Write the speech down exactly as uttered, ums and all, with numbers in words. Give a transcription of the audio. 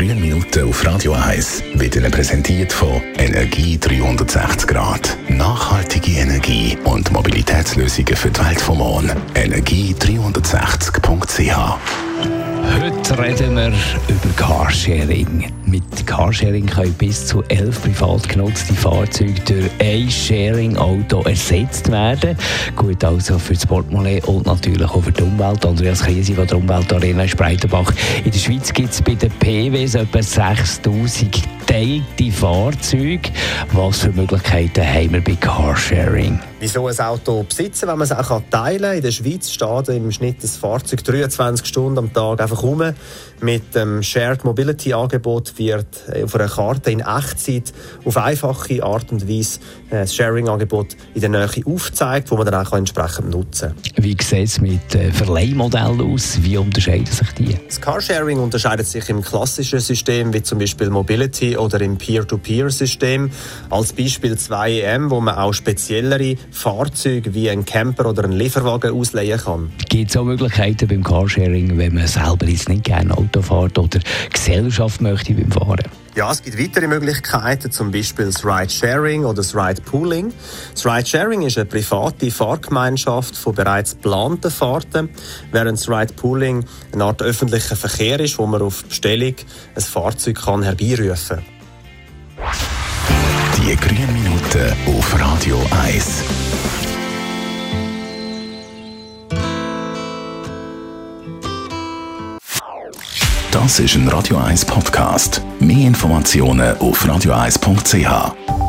grünen Minuten auf Radio eins wird Ihnen präsentiert von Energie dreihundertsechzig Grad. Nachhaltige Energie und Mobilitätslösungen für die Welt vom Morgen. energie dreihundertsechzig punkt c h. Heute reden wir über Carsharing. Mit Carsharing können bis zu elf privat genutzte Fahrzeuge durch ein Sharing-Auto ersetzt werden. Gut also für das Portemonnaie und natürlich auch für die Umwelt. Andreas Krise von der Umweltarena in Spreitenbach. In der Schweiz gibt es bei den P Ws etwa sechstausend geteilte Fahrzeuge. Was für Möglichkeiten haben wir bei Carsharing? Wieso ein Auto besitzen, wenn man es auch teilen kann? In der Schweiz steht im Schnitt das Fahrzeug dreiundzwanzig Stunden am Tag einfach rum. Mit dem Shared Mobility Angebot wird auf einer Karte in Echtzeit auf einfache Art und Weise das Sharing-Angebot in der Nähe aufgezeigt, das man dann auch entsprechend nutzen kann. Wie sieht es mit äh, Verleihmodellen aus? Wie unterscheiden sich die? Das Carsharing unterscheidet sich im klassischen System, wie zum Beispiel Mobility oder im Peer-to-Peer-System. Als Beispiel zwei M, wo man auch speziellere Fahrzeuge wie ein Camper oder einen Lieferwagen ausleihen kann. Gibt es auch Möglichkeiten beim Carsharing, wenn man selber jetzt nicht gerne Auto fährt oder Gesellschaft möchte beim Fahren? Ja, es gibt weitere Möglichkeiten, zum Beispiel das Ride-Sharing oder das Ride-Pooling. Das Ride-Sharing ist eine private Fahrgemeinschaft von bereits geplanten Fahrten, während das Ride-Pooling eine Art öffentlicher Verkehr ist, wo man auf Bestellung ein Fahrzeug kann herbeirufen kann. Die grünen Minuten auf Radio eins. Das ist ein Radio eins Podcast. Mehr Informationen auf radio eins punkt c h.